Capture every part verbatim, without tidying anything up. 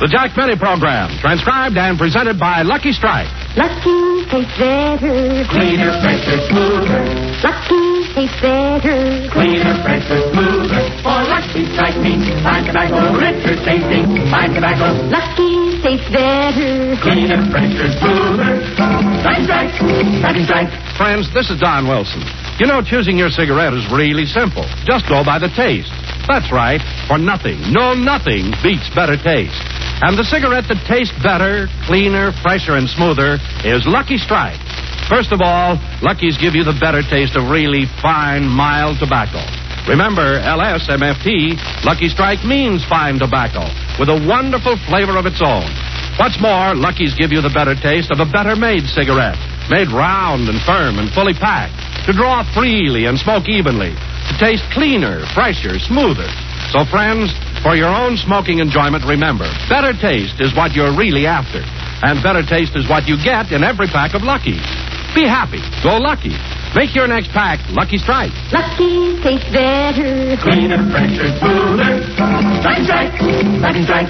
The Jack Benny Program, transcribed and presented by Lucky Strike. Lucky tastes better. Cleaner, fresher, smoother. Lucky tastes better. Cleaner, fresher, smoother. For Lucky Strike means fine tobacco, richer tasting, fine tobacco. Lucky tastes better. Cleaner, fresher, smoother. Lucky Strike, Lucky Strike. Friends, this is Don Wilson. You know, choosing your cigarette is really simple. Just go by the taste. That's right, for nothing, no nothing beats better taste. And the cigarette that tastes better, cleaner, fresher, and smoother is Lucky Strike. First of all, Lucky's give you the better taste of really fine, mild tobacco. Remember, L S M F T, Lucky Strike means fine tobacco, with a wonderful flavor of its own. What's more, Lucky's give you the better taste of a better-made cigarette, made round and firm and fully packed, to draw freely and smoke evenly, to taste cleaner, fresher, smoother. So, friends, for your own smoking enjoyment, remember, better taste is what you're really after. And better taste is what you get in every pack of Lucky's. Be happy. Go Lucky. Make your next pack Lucky Strike. Lucky tastes better. Cleaner, fresher, smoother. Lucky Strike, Lucky Strike.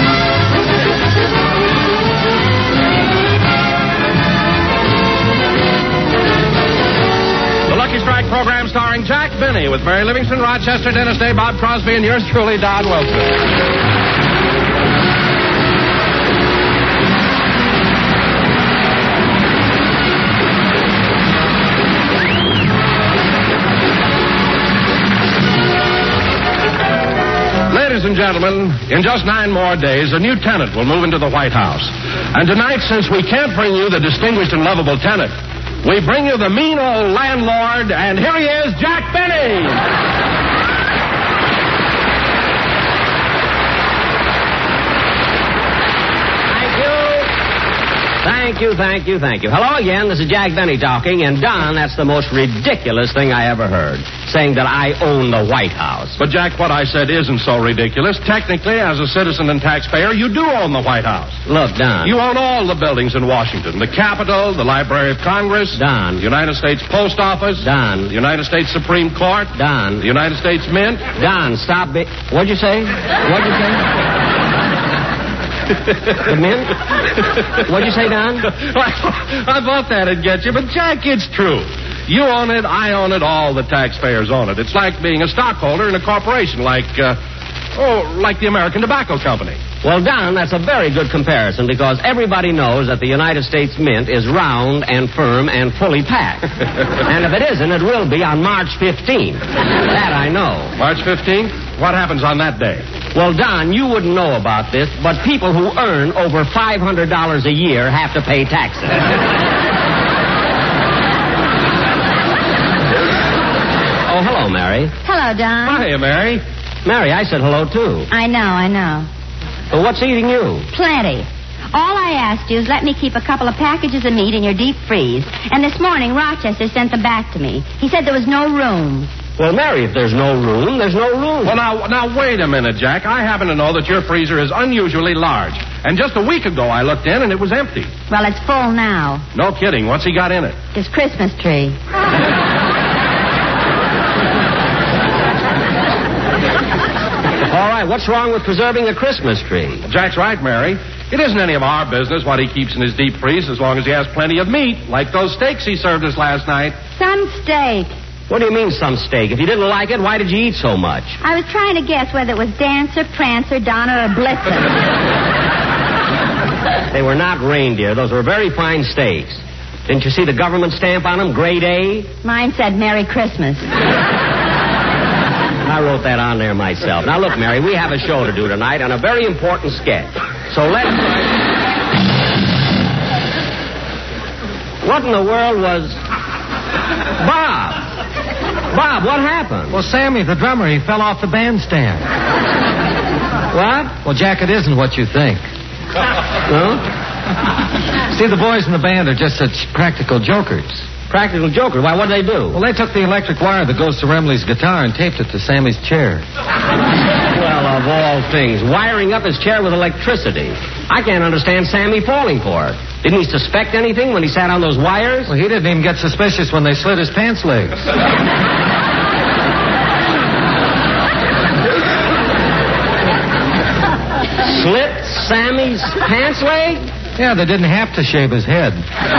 Lucky Strike program starring Jack Benny with Mary Livingston, Rochester, Dennis Day, Bob Crosby, and yours truly, Don Wilson. Ladies and gentlemen, in just nine more days, a new tenant will move into the White House. And tonight, since we can't bring you the distinguished and lovable tenant, we bring you the mean old landlord, and here he is, Jack Benny. Thank you, thank you, thank you. Hello again, this is Jack Benny talking, and Don, that's the most ridiculous thing I ever heard, saying that I own the White House. But, Jack, what I said isn't so ridiculous. Technically, as a citizen and taxpayer, you do own the White House. Look, Don. You own all the buildings in Washington. The Capitol, the Library of Congress. Don. The United States Post Office. Don. The United States Supreme Court. Don. The United States Mint. Don, stop it. What'd you say? What'd you say? The mint? What'd you say, Don? I thought that'd get you, but, Jack, it's true. You own it, I own it, all the taxpayers own it. It's like being a stockholder in a corporation, like, uh, oh, like the American Tobacco Company. Well, Don, that's a very good comparison because everybody knows that the United States Mint is round and firm and fully packed. And if it isn't, it will be on March fifteenth. That I know. March fifteenth? What happens on that day? Well, Don, you wouldn't know about this, but people who earn over five hundred dollars a year have to pay taxes. Oh, hello, Mary. Hello, Don. Hiya, Mary. Mary, I said hello, too. I know, I know. Well, what's eating you? Plenty. All I asked you is let me keep a couple of packages of meat in your deep freeze. And this morning, Rochester sent them back to me. He said there was no room. Well, Mary, if there's no room, there's no room. Well, now, now, wait a minute, Jack. I happen to know that your freezer is unusually large. And just a week ago, I looked in, and it was empty. Well, it's full now. No kidding. What's he got in it? His Christmas tree. All right, what's wrong with preserving a Christmas tree? Jack's right, Mary. It isn't any of our business what he keeps in his deep freeze as long as he has plenty of meat, like those steaks he served us last night. Some steak. What do you mean, some steak? If you didn't like it, why did you eat so much? I was trying to guess whether it was Dancer, Prancer, Donner, or Blitzen. They were not reindeer. Those were very fine steaks. Didn't you see the government stamp on them? Grade A? Mine said Merry Christmas. I wrote that on there myself. Now, look, Mary, we have a show to do tonight on a very important sketch. So let's... What in the world was... Bob! Bob, what happened? Well, Sammy, the drummer, he fell off the bandstand. What? Well, Jack, it isn't what you think. No? See, the boys in the band are just such practical jokers. Practical joker. Why, what'd they do? Well, they took the electric wire that goes to Remley's guitar and taped it to Sammy's chair. Well, of all things, wiring up his chair with electricity. I can't understand Sammy falling for it. Didn't he suspect anything when he sat on those wires? Well, he didn't even get suspicious when they slit his pants legs. Slit Sammy's pants leg? Yeah, they didn't have to shave his head.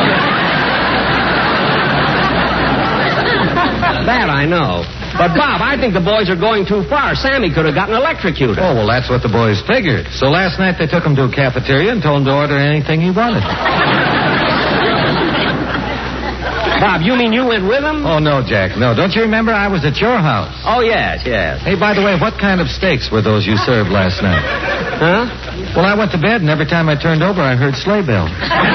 That I know. But, Bob, I think the boys are going too far. Sammy could have gotten electrocuted. Oh, well, that's what the boys figured. So last night they took him to a cafeteria and told him to order anything he wanted. Bob, you mean you went with him? Oh, no, Jack, no. Don't you remember I was at your house? Oh, yes, yes. Hey, by the way, what kind of steaks were those you served last night? Huh? Well, I went to bed, and every time I turned over, I heard sleigh bells.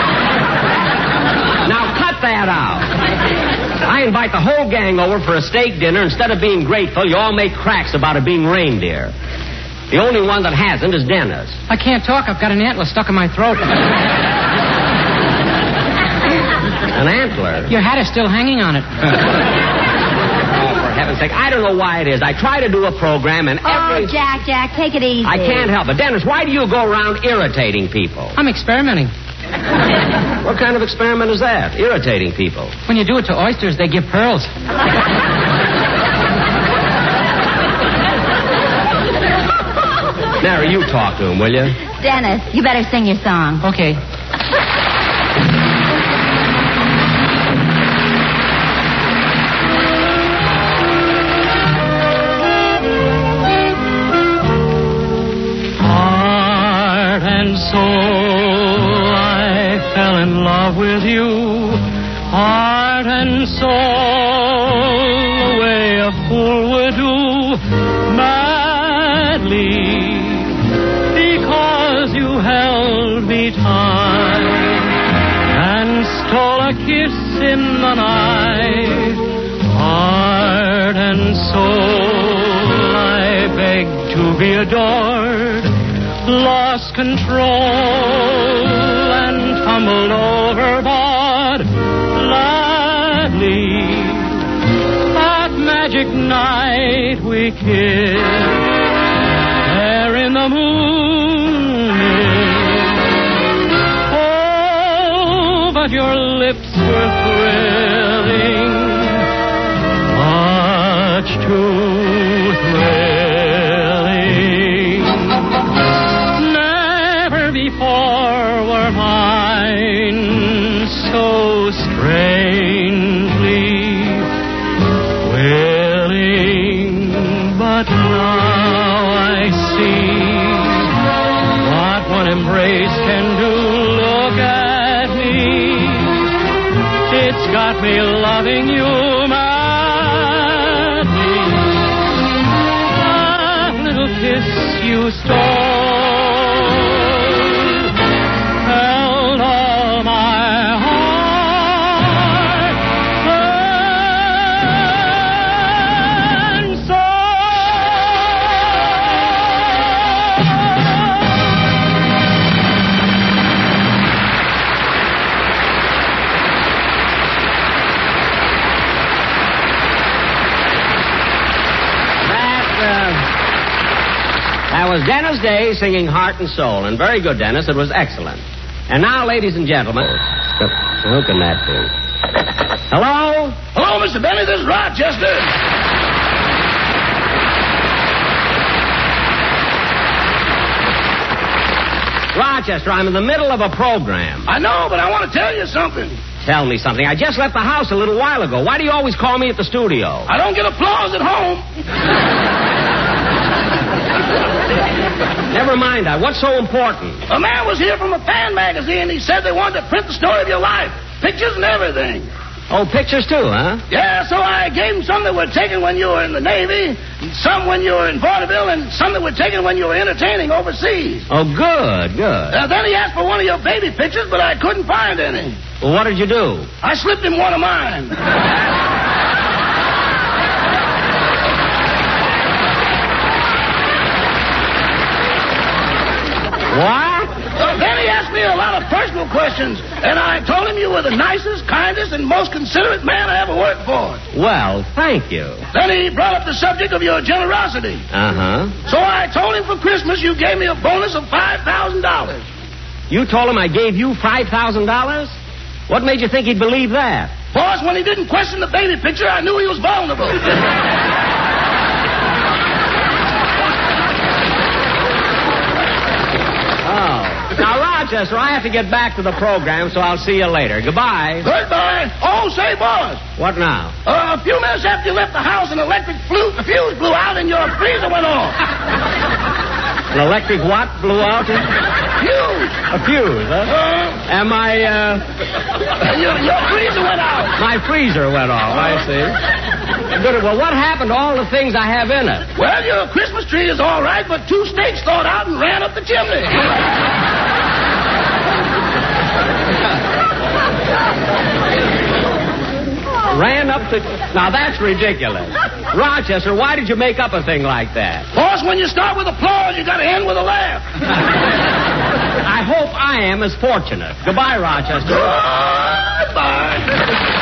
Now, cut that out. I invite the whole gang over for a steak dinner. Instead of being grateful, you all make cracks about it being reindeer. The only one that hasn't is Dennis. I can't talk. I've got an antler stuck in my throat. An antler? Your hat is still hanging on it. Oh, for heaven's sake. I don't know why it is. I try to do a program and every... Oh, Jack, Jack, take it easy. I can't help it. Dennis, why do you go around irritating people? I'm experimenting. What kind of experiment is that? Irritating people. When you do it to oysters, they give pearls. Mary, you talk to him, will you? Dennis, you better sing your song. Okay. Heart and soul, I fell in love with you. Heart and soul, the way a fool would do, madly, because you held me tight and stole a kiss in the night. Heart and soul, I begged to be adored, lost control and tumbled overboard. Gladly, that magic night we kissed, there in the moonlit. Oh, but your lips were thrilling, much too thrilling. Never before were mine so strangely willing, but now I see what one embrace can do. Look at me, it's got me loving you madly. That little kiss you stole held all my heart and That was Dennis Day singing Heart and Soul. And very good, Dennis. It was excellent. And now, ladies and gentlemen... Who can that be? Hello? Hello, Mister Benny. This is Rochester. Rochester, I'm in the middle of a program. I know, but I want to tell you something. Tell me something. I just left the house a little while ago. Why do you always call me at the studio? I don't get applause at home. Never mind that. What's so important? A man was here from a fan magazine. He said they wanted to print the story of your life. Pictures and everything. Oh, pictures too, huh? Yeah, so I gave him some that were taken when you were in the Navy, and some when you were in vaudeville, and some that were taken when you were entertaining overseas. Oh, good, good. Uh, then he asked for one of your baby pictures, but I couldn't find any. Well, what did you do? I slipped him one of mine. What? Uh, then he asked me a lot of personal questions, and I told him you were the nicest, kindest, and most considerate man I ever worked for. Well, thank you. Then he brought up the subject of your generosity. Uh-huh. So I told him for Christmas you gave me a bonus of five thousand dollars. You told him I gave you five thousand dollars? What made you think he'd believe that? Boss, when he didn't question the baby picture, I knew he was vulnerable. Oh. Rochester, I have to get back to the program, so I'll see you later. Goodbye. Goodbye. Oh, say, boss. What now? Uh, a few minutes after you left the house, an electric flu- fuse blew out and your freezer went off. An electric what blew out? Fuse. A fuse, huh? Uh, And my, uh... your, your freezer went out. My freezer went off, I see. Good. Well, what happened to all the things I have in it? Well, your Christmas tree is all right, but two snakes thawed out and ran up the chimney. Ran up the... Now, that's ridiculous. Rochester, why did you make up a thing like that? Boss, when you start with applause, you got to end with a laugh. I hope I am as fortunate. Goodbye, Rochester. Goodbye.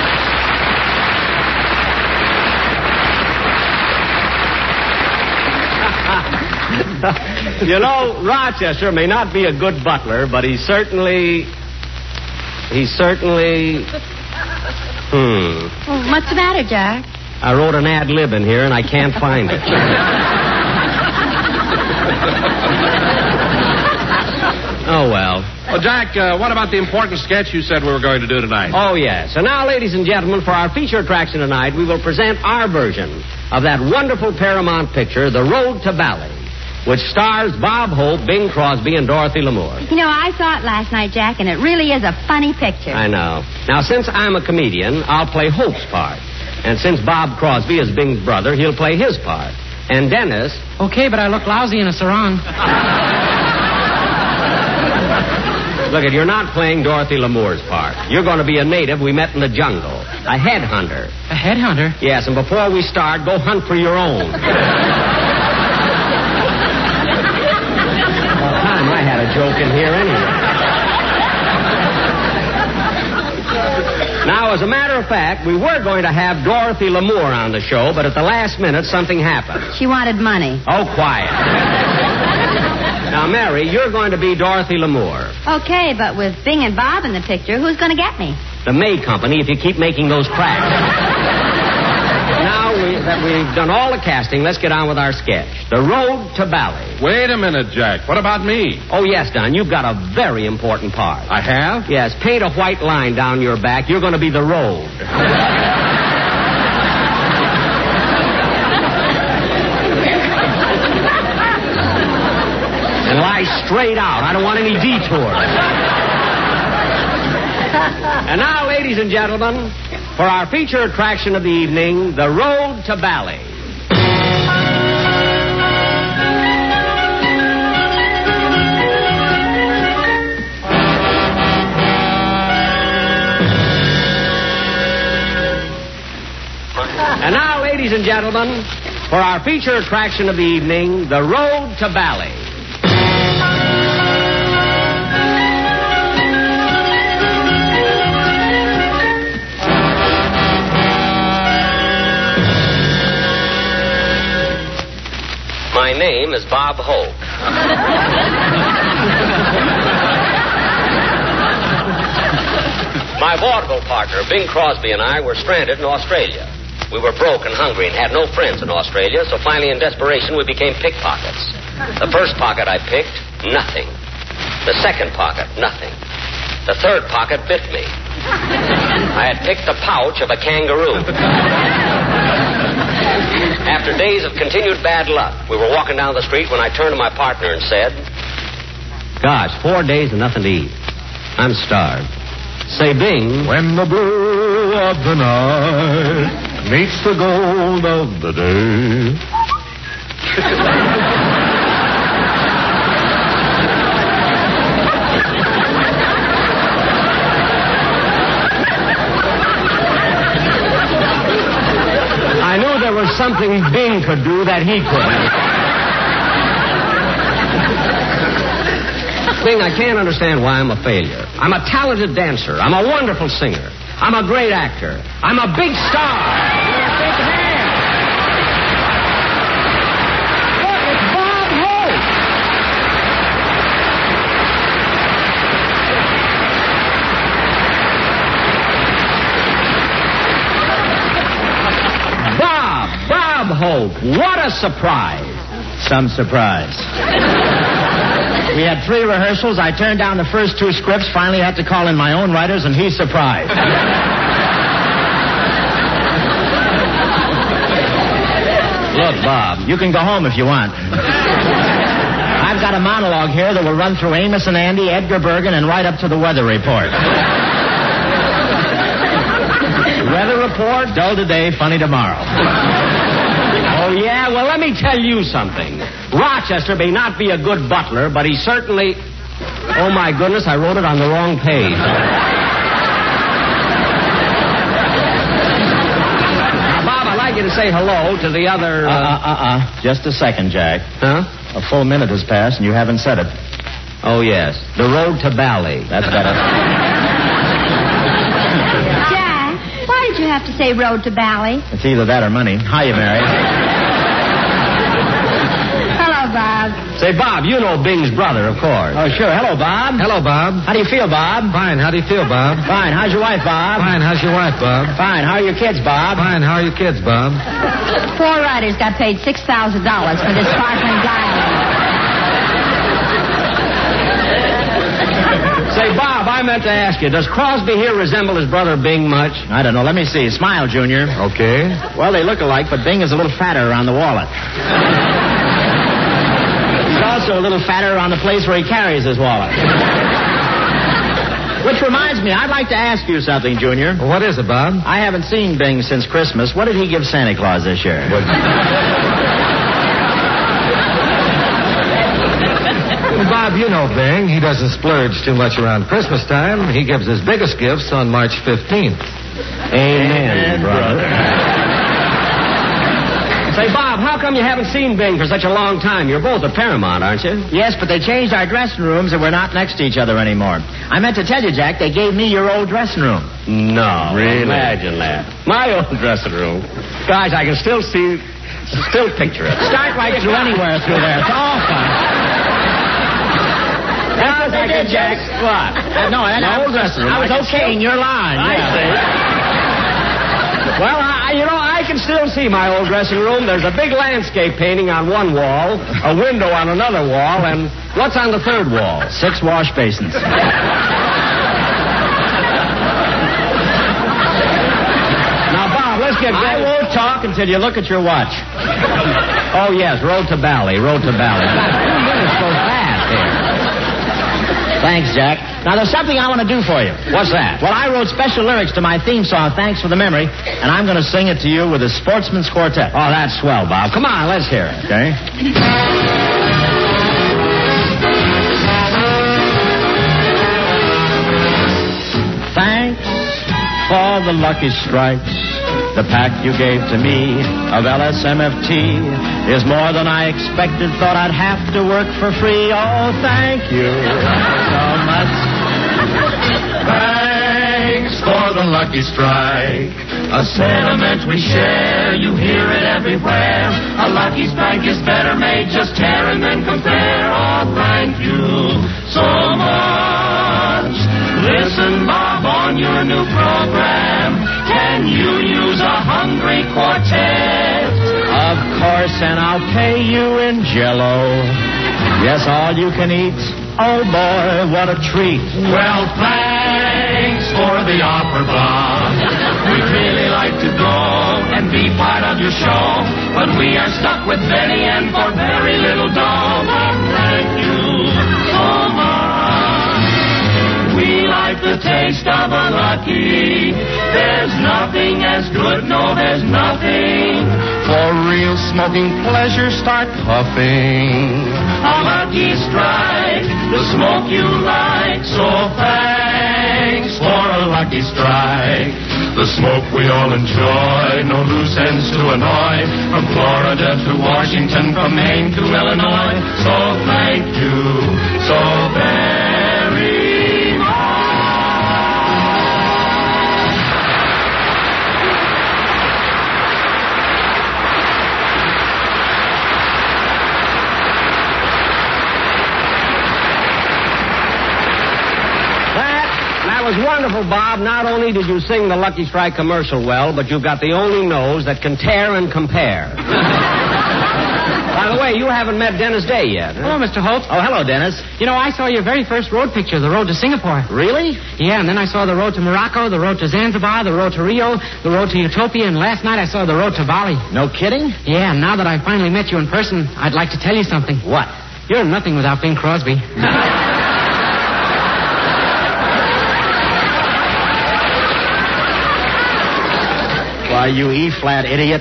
You know, Rochester may not be a good butler, but he certainly... He certainly... Hmm. Well, what's the matter, Jack? I wrote an ad lib in here, and I can't find it. Oh, well. Well, Jack, uh, what about the important sketch you said we were going to do tonight? Oh, yes. And now, ladies and gentlemen, for our feature attraction tonight, we will present our version of that wonderful Paramount picture, The Road to Bali, which stars Bob Hope, Bing Crosby, and Dorothy Lamour. You know, I saw it last night, Jack, and it really is a funny picture. I know. Now, since I'm a comedian, I'll play Hope's part. And since Bob Crosby is Bing's brother, he'll play his part. And Dennis... Okay, but I look lousy in a sarong. Look, you're not playing Dorothy Lamour's part. You're going to be a native we met in the jungle. A headhunter. A headhunter? Yes, and before we start, go hunt for your own. Well, time I had a joke in here anyway. Now, as a matter of fact, we were going to have Dorothy Lamour on the show, but at the last minute, something happened. She wanted money. Oh, quiet. Now, Mary, you're going to be Dorothy Lamour. Okay, but with Bing and Bob in the picture, who's going to get me? The May Company, if you keep making those cracks. Now we, that we've done all the casting, let's get on with our sketch. The Road to Bali. Wait a minute, Jack. What about me? Oh, yes, Don. You've got a very important part. I have? Yes. Paint a white line down your back. You're going to be the road. And lie straight out. I don't want any detours. And now, ladies and gentlemen, for our feature attraction of the evening, The Road to Bali. And now, ladies and gentlemen, for our feature attraction of the evening, The Road to Bali. My name is Bob Hope. My vaudeville partner, Bing Crosby, and I were stranded in Australia. We were broke and hungry and had no friends in Australia, so finally, in desperation, we became pickpockets. The first pocket I picked, nothing. The second pocket, nothing. The third pocket bit me. I had picked the pouch of a kangaroo. After days of continued bad luck, we were walking down the street when I turned to my partner and said, "Gosh, four days and nothing to eat. I'm starved." Say, Bing. When the blue of the night meets the gold of the day. I knew there was something Bing could do that he couldn't. Bing, I can't understand why I'm a failure. I'm a talented dancer. I'm a wonderful singer. I'm a great actor. I'm a big star. You're a big man. Look, it's Bob Hope. Bob, Bob Hope. What a surprise. Some surprise. We had three rehearsals. I turned down the first two scripts, finally had to call in my own writers, and he's surprised. Look, Bob, you can go home if you want. I've got a monologue here that will run through Amos and Andy, Edgar Bergen, and right up to the weather report. Weather report, dull today, funny tomorrow. Oh, yeah? Well, let me tell you something. Rochester may not be a good butler, but he certainly... Oh, my goodness, I wrote it on the wrong page. Now, Bob, I'd like you to say hello to the other... Uh, uh, uh, uh. Just a second, Jack. Huh? A full minute has passed, and you haven't said it. Oh, yes. The road to Bali. That's better. Jack, why did you have to say road to Bali? It's either that or money. Hiya, Mary. Hello, Bob. Say, Bob, you know Bing's brother, of course. Oh, sure. Hello, Bob. Hello, Bob. How do you feel, Bob? Fine. How do you feel, Bob? Fine. How's your wife, Bob? Fine. How's your wife, Bob? Fine. How are your kids, Bob? Fine. How are your kids, Bob? Four writers got paid six thousand dollars for this sparkling dialogue. Say, Bob, I meant to ask you, does Crosby here resemble his brother Bing much? I don't know. Let me see. Smile, Junior. Okay. Well, they look alike, but Bing is a little fatter around the wallet. He's also a little fatter around the place where he carries his wallet. Which reminds me, I'd like to ask you something, Junior. Well, what is it, Bob? I haven't seen Bing since Christmas. What did he give Santa Claus this year? Well, Bob, you know Bing. He doesn't splurge too much around Christmas time. He gives his biggest gifts on March fifteenth. Amen, brother. Say, Bob, how come you haven't seen Bing for such a long time? You're both at Paramount, aren't you? Yes, but they changed our dressing rooms and we're not next to each other anymore. I meant to tell you, Jack, they gave me your old dressing room. No. Really? Imagine that. My old dressing room. Guys, I can still see, still picture it. Start right through anywhere through there. It's all fun. That's what they did, Jack. What? Uh, no, that, My I, old dressing room. I was I can okay still- in your line. I yeah. see. Well, I, you know, I can still see my old dressing room. There's a big landscape painting on one wall, a window on another wall, and what's on the third wall? Six wash basins. Now, Bob, let's get... I won't talk until you look at your watch. Oh, yes, Road to Bali, Road to Bali. Two minutes so fast here. Thanks, Jack. Now, there's something I want to do for you. What's that? Well, I wrote special lyrics to my theme song, Thanks for the Memory, and I'm going to sing it to you with a Sportsman's Quartet. Oh, that's swell, Bob. Come on, let's hear it. Okay? Thanks for the lucky strikes. The pack you gave to me of L S M F T is more than I expected. Thought I'd have to work for free. Oh, thank you so much. Thanks for the lucky strike. A sentiment we share. You hear it everywhere. A lucky strike is better made. Just tear and then compare. Oh, thank you so much. Listen, Bob, on your new program. Can you use a hungry quartet? Of course, and I'll pay you in Jell-O. Yes, all you can eat. Oh, boy, what a treat. Well, thanks for the opera bomb. We'd really like to go and be part of your show, but we are stuck with Betty and for very little dough. But thank you so much. We like the taste of a lucky. There's nothing as good, no, there's nothing. For real smoking pleasure, start puffing. A lucky strike, the smoke you like. So thanks for a lucky strike. The smoke we all enjoy, no loose ends to annoy. From Florida to Washington, from Maine to Illinois. So thank you so very much. That was wonderful, Bob. Not only did you sing the Lucky Strike commercial well, but you've got the only nose that can tear and compare. By the way, you haven't met Dennis Day yet. Huh? Hello, Mister Hope. Oh, hello, Dennis. You know, I saw your very first road picture, The Road to Singapore. Really? Yeah, and then I saw The Road to Morocco, The Road to Zanzibar, The Road to Rio, The Road to Utopia, and last night I saw The Road to Bali. No kidding? Yeah, and now that I finally met you in person, I'd like to tell you something. What? You're nothing without Bing Crosby. Why, you E-flat idiot.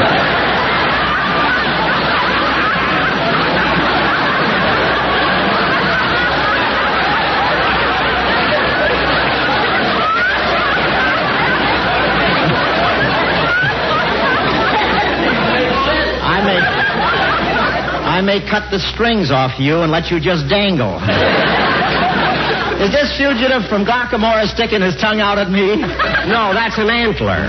I may cut the strings off you and let you just dangle. Is this fugitive from Glockamora sticking his tongue out at me? No, that's an antler.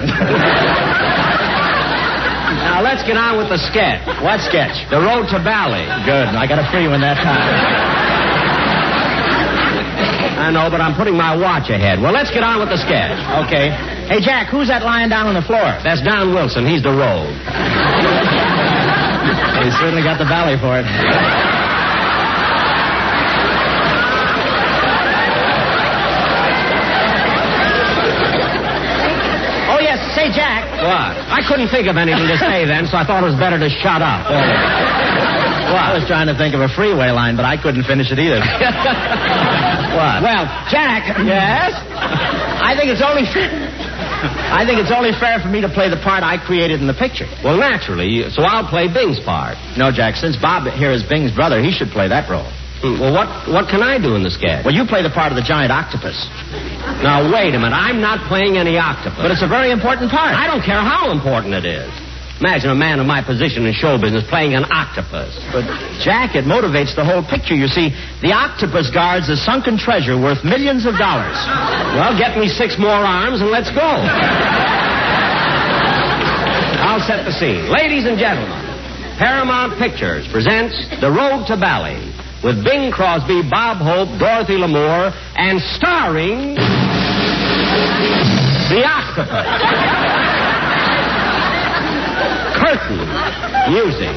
Now, let's get on with the sketch. What sketch? The Road to Bali. Good. I got a free one that time. I know, but I'm putting my watch ahead. Well, let's get on with the sketch. Okay. Hey, Jack, who's that lying down on the floor? That's Don Wilson. He's the road. He certainly got the valley for it. Oh, yes. Say, Jack. What? I couldn't think of anything to say then, so I thought it was better to shut up. Oh. Well, I was trying to think of a freeway line, but I couldn't finish it either. What? Well, Jack. Yes? I think it's only fair... I think it's only fair for me to play the part I created in the picture. Well, naturally, so I'll play Bing's part. No, Jack, since Bob here is Bing's brother, he should play that role. Well, what what can I do in the sketch? Well, you play the part of the giant octopus. Now, wait a minute. I'm not playing any octopus. But it's a very important part. I don't care how important it is. Imagine a man of my position in show business playing an octopus. But, Jack, it motivates the whole picture. You see, the octopus guards a sunken treasure worth millions of dollars. Well, get me six more arms and let's go. I'll set the scene. Ladies and gentlemen, Paramount Pictures presents The Road to Bali with Bing Crosby, Bob Hope, Dorothy Lamour, and starring the octopus. Curtain music.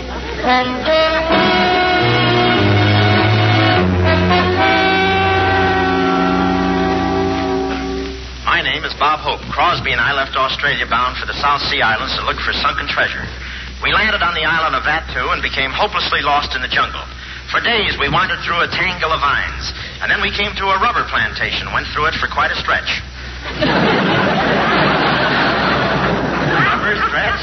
My name is Bob Hope. Crosby and I left Australia bound for the South Sea Islands to look for sunken treasure. We landed on the island of Vatou and became hopelessly lost in the jungle. For days, we wandered through a tangle of vines. And then we came to a rubber plantation, went through it for quite a stretch. Rubber stretch?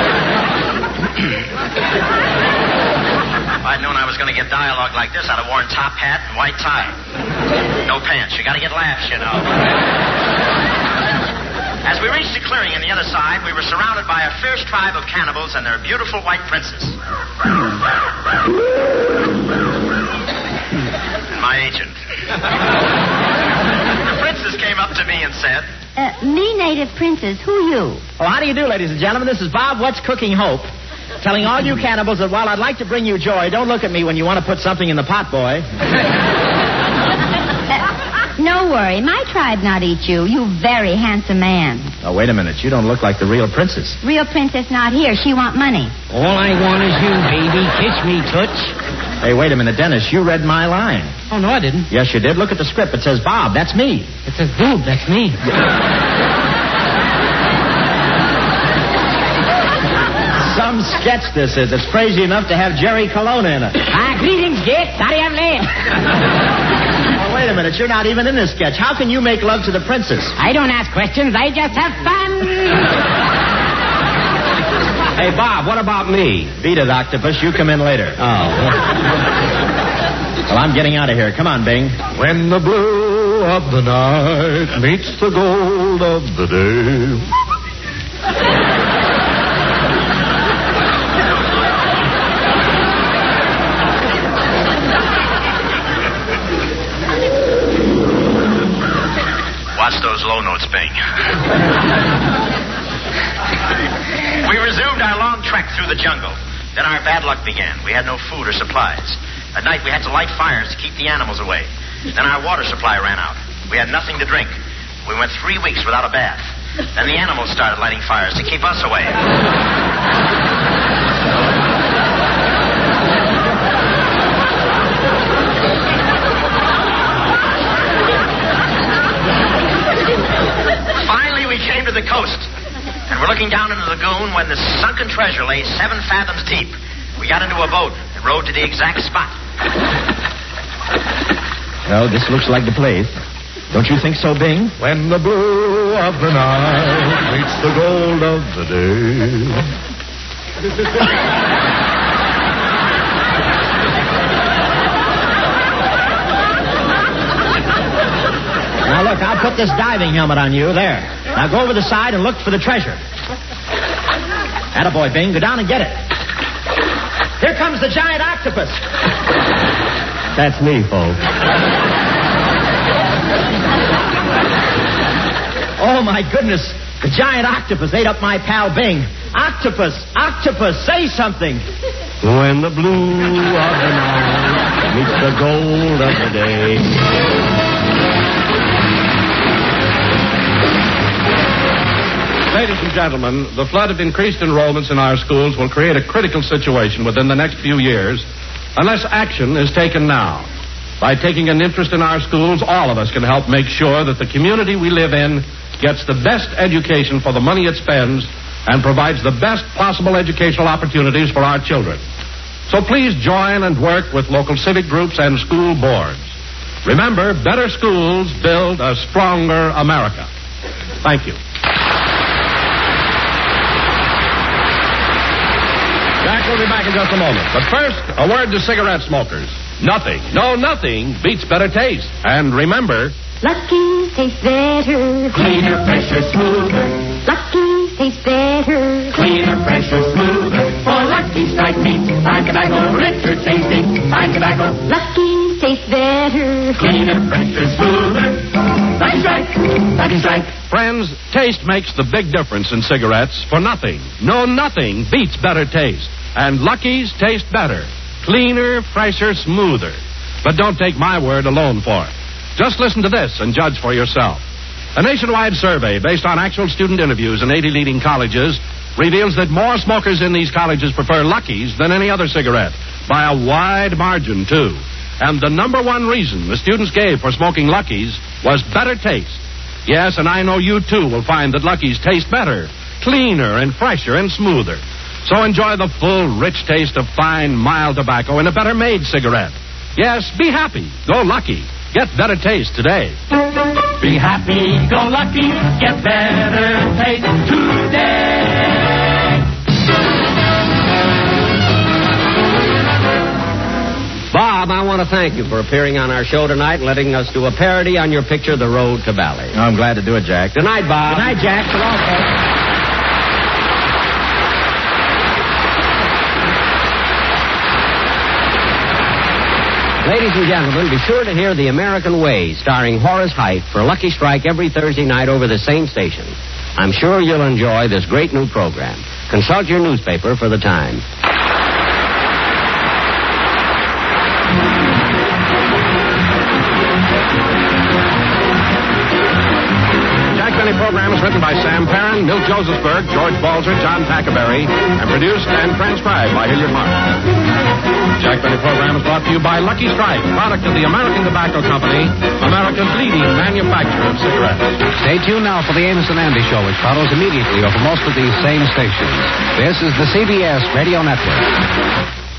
If I'd known I was going to get dialogue like this, I'd have worn top hat and white tie. No pants. You got to get laughs, you know. As we reached a clearing on the other side, we were surrounded by a fierce tribe of cannibals and their beautiful white princess. My agent. The princess came up to me and said... Uh, me, native princess, who you? Well, how do you do, ladies and gentlemen? This is Bob What's Cooking Hope, telling all you cannibals that while I'd like to bring you joy, don't look at me when you want to put something in the pot, boy. Uh, no worry. My tribe not eat you. You very handsome man. Oh, wait a minute. You don't look like the real princess. Real princess not here. She want money. All I want is you, baby. Kiss me, Toots. Hey, wait a minute, Dennis. You read my line. Oh, no, I didn't. Yes, you did. Look at the script. It says Bob. That's me. It says boob. That's me. Some sketch this is. It's crazy enough to have Jerry Colonna in it. Ah, greetings, Dick. Sorry I'm late. Oh, wait a minute. You're not even in this sketch. How can you make love to the princess? I don't ask questions. I just have fun. Hey, Bob, what about me? Beat it, Octopus. You come in later. Oh. Well, I'm getting out of here. Come on, Bing. When the blue of the night meets the gold of the day. Watch those low notes, Bing. We resumed our long trek through the jungle. Then our bad luck began. We had no food or supplies. At night, we had to light fires to keep the animals away. Then our water supply ran out. We had nothing to drink. We went three weeks without a bath. Then the animals started lighting fires to keep us away. neared the coast. And we're looking down into the lagoon when the sunken treasure lay seven fathoms deep. We got into a boat and rowed to the exact spot. Well, this looks like the place. Don't you think so, Bing? When the blue of the night meets the gold of the day. Now, look, I'll put this diving helmet on you. There. Now, go over the side and look for the treasure. Attaboy, Bing. Go down and get it. Here comes the giant octopus. That's me, folks. Oh, my goodness. The giant octopus ate up my pal Bing. Octopus, octopus, say something. When the blue of the night meets the gold of the day. Ladies and gentlemen, the flood of increased enrollments in our schools will create a critical situation within the next few years unless action is taken now. By taking an interest in our schools, all of us can help make sure that the community we live in gets the best education for the money it spends and provides the best possible educational opportunities for our children. So please join and work with local civic groups and school boards. Remember, better schools build a stronger America. Thank you. Jack will be back in just a moment. But first, a word to cigarette smokers. Nothing, no nothing, beats better taste. And remember... Lucky's tastes better. Cleaner, fresher, smoother. Lucky's tastes better. Cleaner, fresher, smoother. For Lucky Strike meat, fine tobacco, richer tasting, fine tobacco. Lucky's tastes better. Cleaner, fresher, smoother. Lucky Strike, Lucky Strike. Friends, taste makes the big difference in cigarettes. For nothing, no nothing beats better taste. And Lucky's taste better. Cleaner, fresher, smoother. But don't take my word alone for it. Just listen to this and judge for yourself. A nationwide survey based on actual student interviews in eighty leading colleges reveals that more smokers in these colleges prefer Lucky's than any other cigarette, by a wide margin, too. And the number one reason the students gave for smoking Lucky's was better taste. Yes, and I know you, too, will find that Lucky's taste better, cleaner and fresher and smoother. So enjoy the full, rich taste of fine, mild tobacco in a better-made cigarette. Yes, be happy. Go Lucky. Get better taste today. Be happy, go Lucky, get better taste today. Bob, I want to thank you for appearing on our show tonight and letting us do a parody on your picture, The Road to Bali. I'm glad to do it, Jack. Good night, Bob. Good night, Jack. So long, folks. Ladies and gentlemen, be sure to hear The American Way, starring Horace Heidt, for Lucky Strike every Thursday night over the same station. I'm sure you'll enjoy this great new program. Consult your newspaper for the time. Jack Benny program is written by Sam Perrin, Milt Josephsberg, George Balzer, John Tackerberry, and produced and transcribed by Hilliard Martin. Jack Benny program is brought to you by Lucky Strike, product of the American Tobacco Company, America's leading manufacturer of cigarettes. Stay tuned now for the Amos and Andy Show, which follows immediately over most of these same stations. This is the C B S Radio Network.